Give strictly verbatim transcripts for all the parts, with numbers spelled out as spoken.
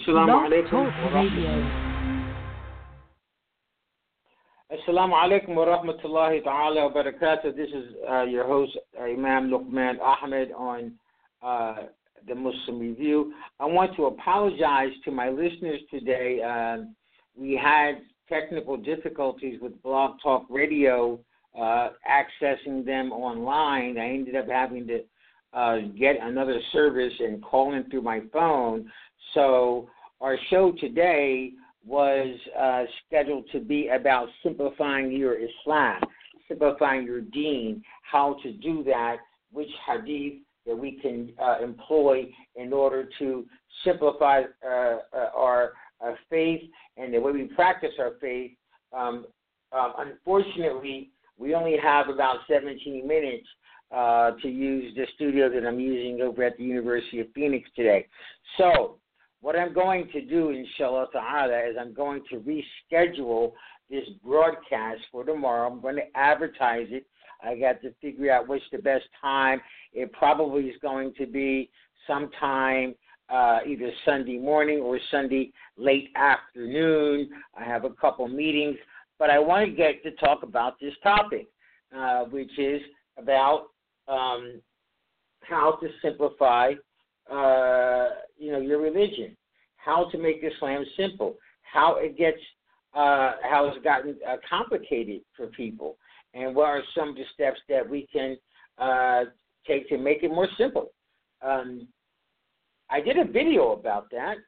Assalamu Blog alaikum Talk wa Radio. rahmatullah. Assalamu alaikum wa rahmatullahi ta'ala wa barakatuh. This is uh, your host, uh, Imam Luqman Ahmed on uh, the Muslim Review. I want to apologize to my listeners today. Uh, we had technical difficulties with Blog Talk Radio, uh, accessing them online. I ended up having to uh, get another service and call in through my phone. So our show today was uh, scheduled to be about simplifying your Islam, simplifying your deen, how to do that, which hadith that we can uh, employ in order to simplify uh, uh, our, our faith and the way we practice our faith. Um, uh, unfortunately, we only have about seventeen minutes uh, to use the studio that I'm using over at the University of Phoenix today. So what I'm going to do, inshallah ta'ala, is I'm going to reschedule this broadcast for tomorrow. I'm going to advertise it. I got to figure out what's the best time. It probably is going to be sometime uh, either Sunday morning or Sunday late afternoon. I have a couple meetings, but I want to get to talk about this topic, uh, which is about um, how to simplify Uh, you know, your religion, how to make Islam simple, how it gets, uh, how it's gotten uh, complicated for people, and what are some of the steps that we can uh, take to make it more simple. Um, I did a video about that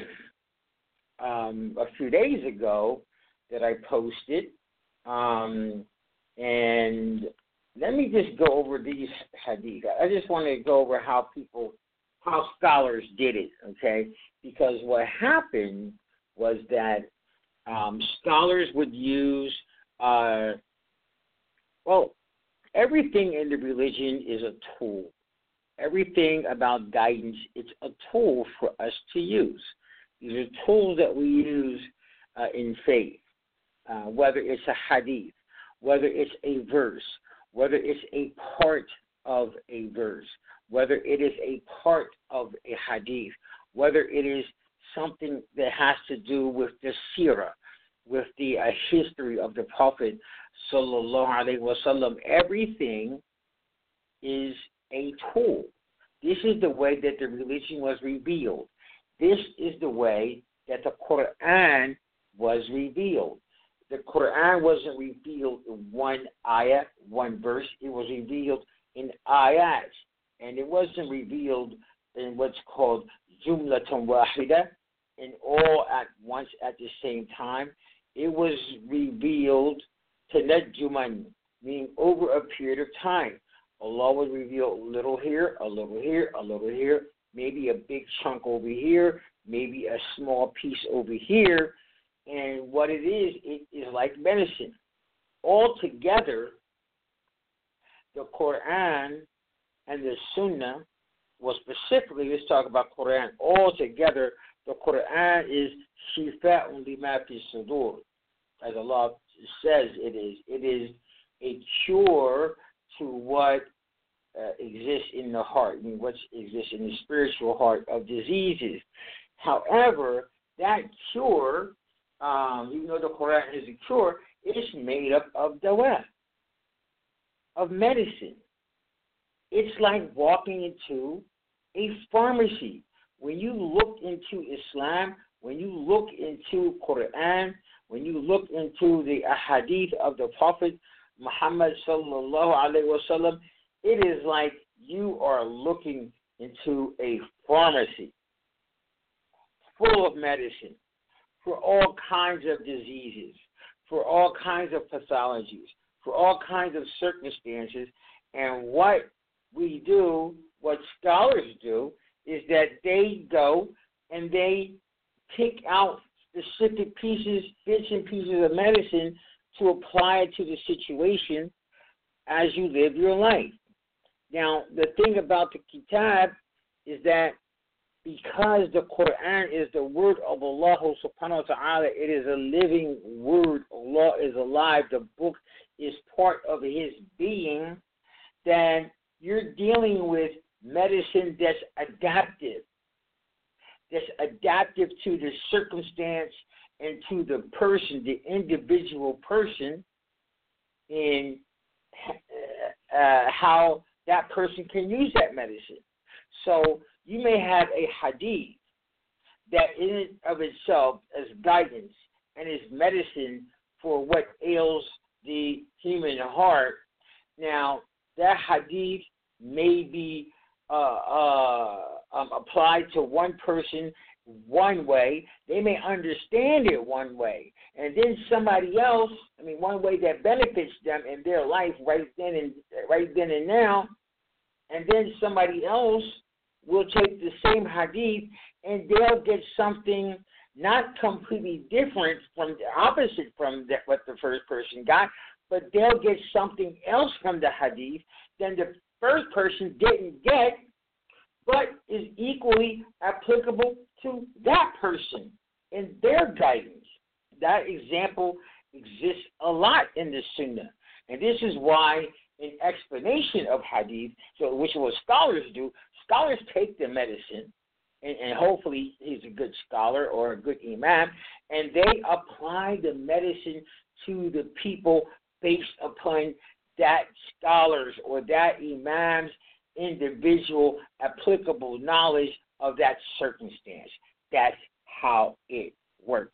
um, a few days ago that I posted, um, and let me just go over these hadith. I just want to go over how people how scholars did it, okay? Because what happened was that um, scholars would use, uh, well, everything in the religion is a tool. Everything about guidance, it's a tool for us to use. These are tools that we use uh, in faith, uh, whether it's a hadith, whether it's a verse, whether it's a part of a verse, whether it is a part of a hadith, whether it is something that has to do with the seerah, with the uh, history of the Prophet sallallahu alaihi wasallam. Everything is a tool. This is the way that the religion was revealed. This is the way that the Quran was revealed. The Quran wasn't revealed in one ayah, one verse. It was revealed in ayats. And it wasn't revealed in what's called jumlatan wahida, in all at once at the same time. It was revealed tanajjuman, meaning over a period of time. Allah would reveal a little here, a little here, a little here, maybe a big chunk over here, maybe a small piece over here. And what it is, it is like medicine. Altogether, the Quran and the Sunnah, well, specifically, let's talk about Quran. Altogether, the Quran is shifa'un lima fi sudur, as Allah says it is. It is a cure to what uh, exists in the heart, I mean, what exists in the spiritual heart of diseases. However, that cure, um, even though the Quran is a cure, it is made up of dawa, of medicine. It's like walking into a pharmacy. When you look into Islam, when you look into Quran, when you look into the ahadith of the Prophet Muhammad sallallahu alaihi wasallam, it is like you are looking into a pharmacy full of medicine for all kinds of diseases, for all kinds of pathologies, for all kinds of circumstances. And what we do, what scholars do, is that they go and they pick out specific pieces, bits and pieces of medicine to apply it to the situation as you live your life. Now, the thing about the kitab is that because the Quran is the word of Allah subhanahu wa ta'ala, it is a living word. Allah is alive. The book is part of his being. Then you're dealing with medicine that's adaptive, that's adaptive to the circumstance and to the person, the individual person, in uh, how that person can use that medicine. So you may have a hadith that in and of itself as guidance and is medicine for what ails the human heart. Now, that hadith may be uh, uh, um, applied to one person one way. They may understand it one way. And then somebody else, I mean, one way that benefits them in their life right then and right then and now, and then somebody else will take the same hadith and they'll get something not completely different from the opposite from that, what the first person got, but they'll get something else from the hadith than the first person didn't get, but is equally applicable to that person in their guidance. That example exists a lot in the Sunnah. And this is why in explanation of hadith, so which is what scholars do, scholars take the medicine, and, and hopefully he's a good scholar or a good imam, and they apply the medicine to the people based upon that scholar's or that imam's individual applicable knowledge of that circumstance. That's how it works.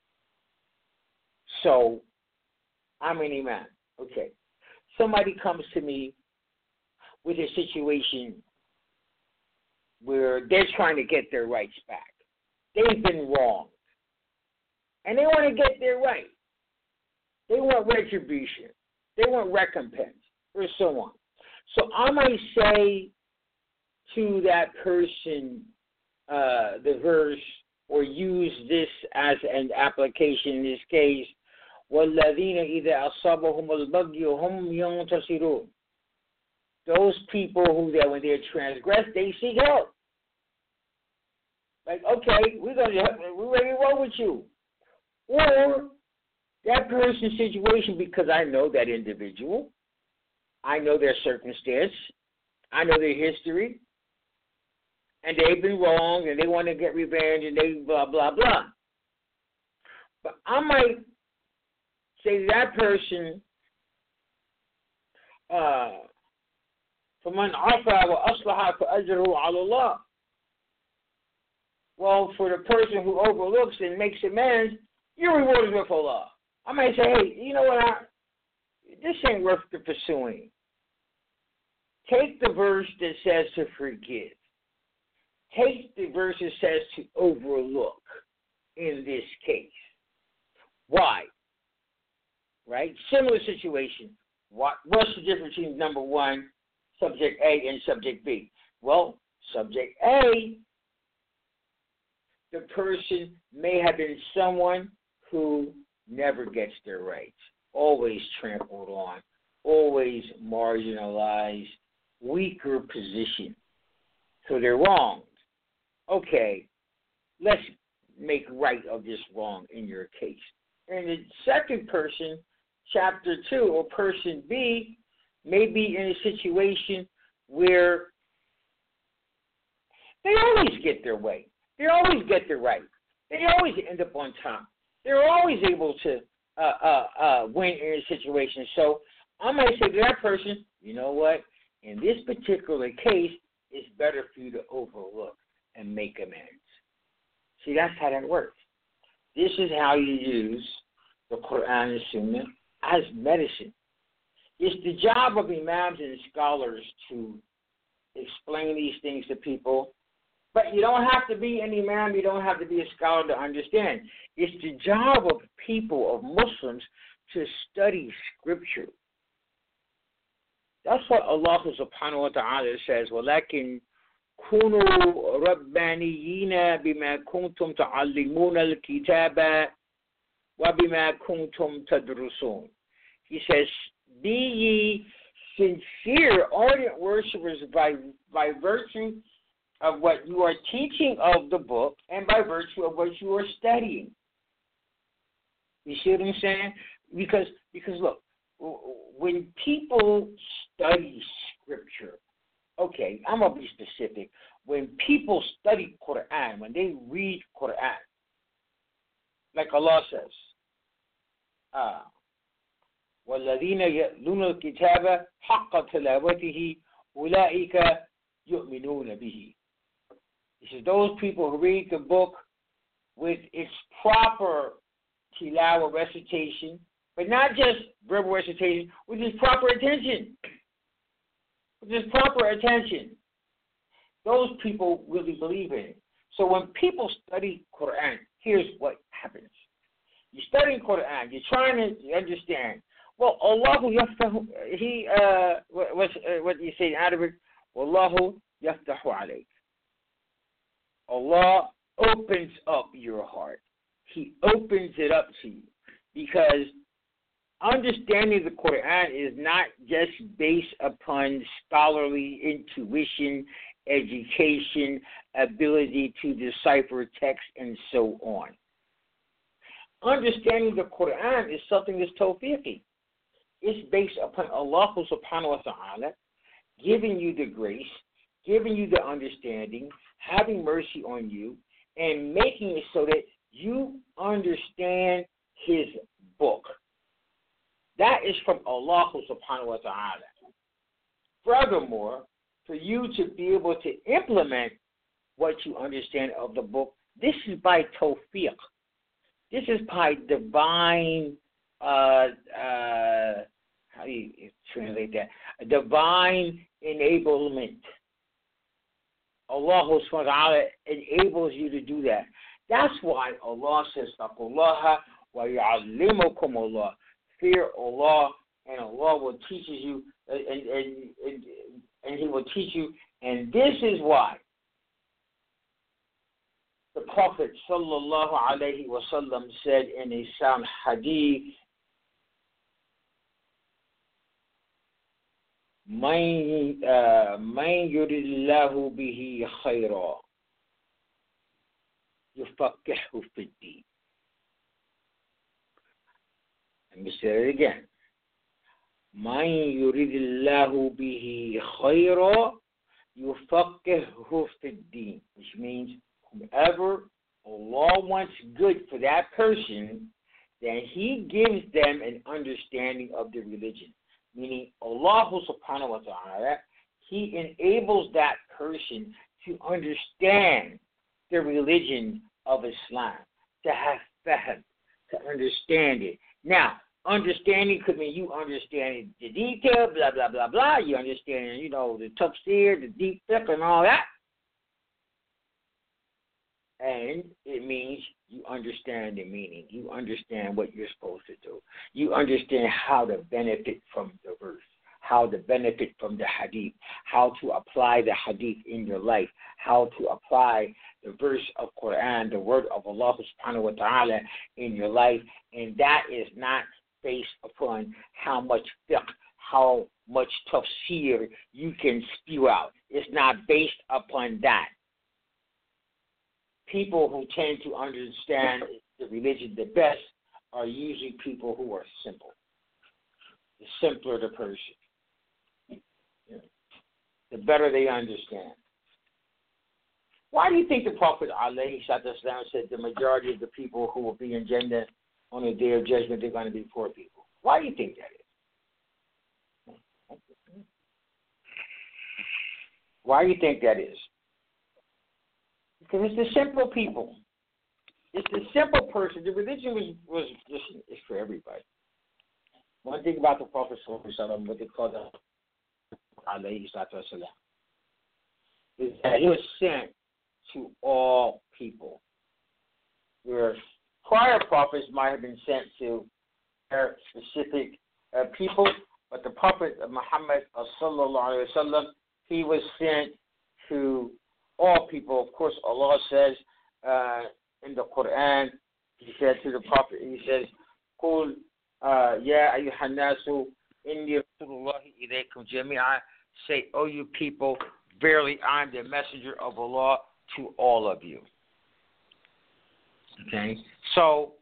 So, I'm an imam. Okay. Somebody comes to me with a situation where they're trying to get their rights back. They've been wronged. And they want to get their right. They want retribution. They want recompense, or so on. So I might say to that person uh, the verse, or use this as an application in this case, وَالَّذِينَ إِذَا أَصَابَهُمُ الْبَغْيُ هُمْ يَنْتَصِرُونَ. Those people who, that when they're transgressed, they seek help. Like, okay, we're going to, we're ready to roll with you. Or that person's situation, because I know that individual, I know their circumstance, I know their history, and they've been wrong, and they want to get revenge, and they blah, blah, blah. But I might say to that person, uh, فَمَنْ عَفَى وَأَصْلَحَ فَأَجْرُهُ عَلَى اللَّهِ. Well, for the person who overlooks and makes amends, your reward is with Allah. I might say, hey, you know what, I, this ain't worth the pursuing. Take the verse that says to forgive. Take the verse that says to overlook in this case. Why? Right? Similar situation. What, what's the difference between number one, subject A, and subject B? Well, subject A, the person may have been someone who never gets their rights, always trampled on, always marginalized, weaker position. So they're wronged. Okay, let's make right of this wrong in your case. And the second person, chapter two, or person B, may be in a situation where they always get their way. They always get their right. They always end up on top. They're always able to uh, uh, uh, win in a situation. So I might say to that person, you know what? In this particular case, it's better for you to overlook and make amends. See, that's how that works. This is how you use the Quran and Sunnah as medicine. It's the job of imams and scholars to explain these things to people. But you don't have to be an imam, you don't have to be a scholar to understand. It's the job of people, of Muslims, to study Scripture. That's what Allah subhanahu wa ta'ala says, وَلَكِنْ كُونُوا رَبَّانِيِّينَ بِمَا كُنْتُمْ تَعَلِّمُونَ الْكِتَابَ وَبِمَا كُنْتُمْ تَدْرُسُونَ. He says, be ye sincere, ardent worshipers by, by virtue of what you are teaching of the book and by virtue of what you are studying. You see what I'm saying? Because, because look, when people study Scripture, okay, I'm going to be specific. when people study Quran, when they read Quran, like Allah says, uh, وَالَّذِينَ يَتْلُونَ الْكِتَابَ حَقَّ تِلَاوَتِهِ أُولَٰئِكَ يُؤْمِنُونَ بِهِ. He says, those people who read the book with its proper tilawa recitation, but not just verbal recitation, with its proper attention. With its proper attention. Those people really believe in it. So when people study Quran, here's what happens. You're studying Quran, you're trying to understand. Well, Allahu yaftahu, he, uh, what, uh, what you say in Arabic, Wallahu yaftahu alayk. Allah opens up your heart. He opens it up to you. Because understanding the Quran is not just based upon scholarly intuition, education, ability to decipher text, and so on. Understanding the Quran is something that's tawfiqi. It's based upon Allah subhanahu wa ta'ala giving you the grace, giving you the understanding, having mercy on you, and making it so that you understand His book. That is from Allah subhanahu wa ta'ala. Furthermore, for you to be able to implement what you understand of the book, this is by tawfiq. This is by divine, uh, uh, how do you translate that? A divine enablement. Allah subhanahu wa ta'ala enables you to do that. That's why Allah says, Taqullaha wa yu'allimukum Allah. Fear Allah, and Allah will teach you, and, and, and, and He will teach you. And this is why the Prophet sallallahu alaihi wasallam said in a sound hadith, Man yuridillahu bihi khayra yufaqihu fid-din. Let me say it again. Man yuridillahu bihi khayra yufaqihu fid-din, which means whoever Allah wants good for that person, then He gives them an understanding of the religion. Meaning Allah subhanahu wa ta'ala, He enables that person to understand the religion of Islam, to have fahm, to understand it. Now, understanding could mean you understand the detail, blah, blah, blah, blah. You understand, you know, the tafsir, the deep fiqh and all that. And it means you understand the meaning. You understand what you're supposed to do. You understand how to benefit from the verse, how to benefit from the hadith, how to apply the hadith in your life, how to apply the verse of Quran, the word of Allah subhanahu wa ta'ala in your life. And that is not based upon how much fiqh, how much tafsir you can spew out. It's not based upon that. People who tend to understand the religion the best are usually people who are simple. The simpler the person, the better they understand. Why do you think the Prophet alayhi sallam said the majority of the people who will be in Jannah on the day of judgment, they're going to be poor people? Why do you think that is? Why do you think that is? Because it's the simple people. It's the simple person. The religion was, was listen, it's for everybody. One thing about the Prophet sallallahu alaihi wasallam, what they call the alayhi sallam, is that he was sent to all people. Where prior prophets might have been sent to their specific uh, people, but the Prophet Muhammad sallallahu alaihi wasallam, he was sent to all people. Of course, Allah says uh, in the Quran, He said to the Prophet, He says, "Qul ya ayyuhan nasu inni rasulullahi ilaykum jami'a." Say, "O you people, verily I am the messenger of Allah to all of you." Okay, so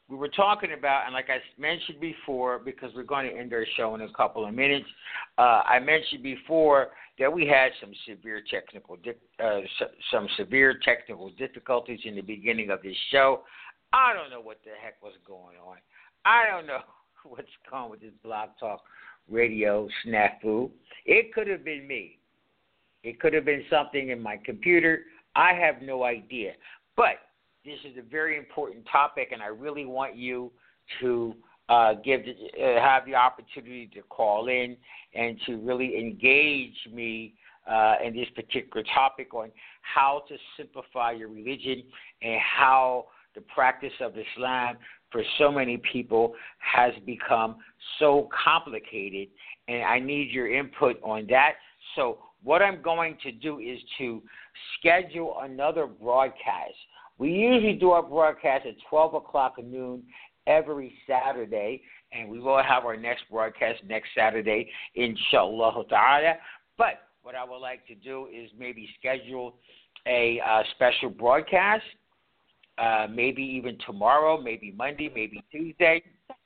we were talking about, and like I mentioned before, because we're going to end our show in a couple of minutes, uh, I mentioned before that we had some severe technical uh, some severe technical difficulties in the beginning of this show. I don't know what the heck was going on. I don't know what's going on with this Blog Talk Radio snafu. It could have been me. It could have been something in my computer. I have no idea. But this is a very important topic, and I really want you to uh, give uh, have the opportunity to call in and to really engage me uh, in this particular topic on how to simplify your religion and how the practice of Islam for so many people has become so complicated, and I need your input on that. So what I'm going to do is to schedule another broadcast. We usually do our broadcast at twelve o'clock at noon every Saturday, and we will have our next broadcast next Saturday, inshallah ta'ala. But what I would like to do is maybe schedule a uh, special broadcast, uh, maybe even tomorrow, maybe Monday, maybe Tuesday.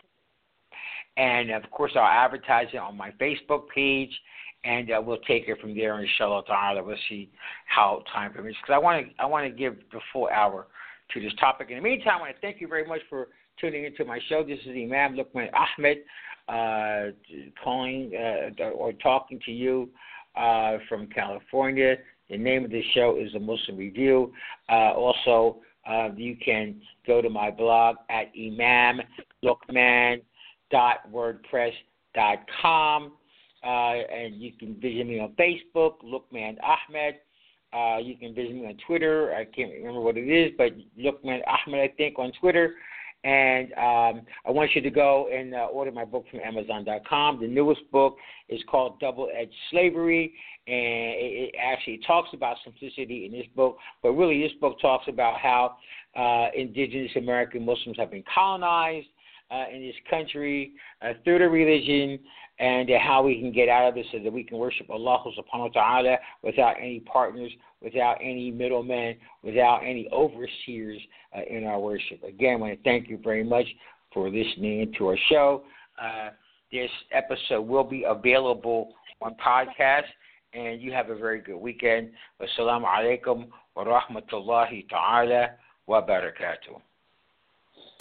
And, of course, I'll advertise it on my Facebook page, and uh, we'll take it from there, inshallah ta'ala. We'll see how time permits. Because I want to I want to give the full hour to this topic. In the meantime, I want to thank you very much for tuning into my show. This is Imam Luqman Ahmed uh, calling uh, or talking to you uh, from California. The name of the show is The Muslim Review. Uh, also, uh, you can go to my blog at imam luqman dot wordpress dot com. Uh, and you can visit me on Facebook, Luqman Ahmed. Uh, you can visit me on Twitter. I can't remember what it is, but Luqman Ahmed, I think, on Twitter. And um, I want you to go and uh, order my book from amazon dot com. The newest book is called Double-Edged Slavery, and it, it actually talks about simplicity in this book. But really, this book talks about how uh, indigenous American Muslims have been colonized uh, in this country uh, through the religion, and uh, how we can get out of it so that we can worship Allah subhanahu wa ta'ala without any partners, without any middlemen, without any overseers uh, in our worship. Again, I want to thank you very much for listening to our show. Uh, this episode will be available on podcast, and you have a very good weekend. Wassalamu alaikum wa rahmatullahi ta'ala wa barakatuh.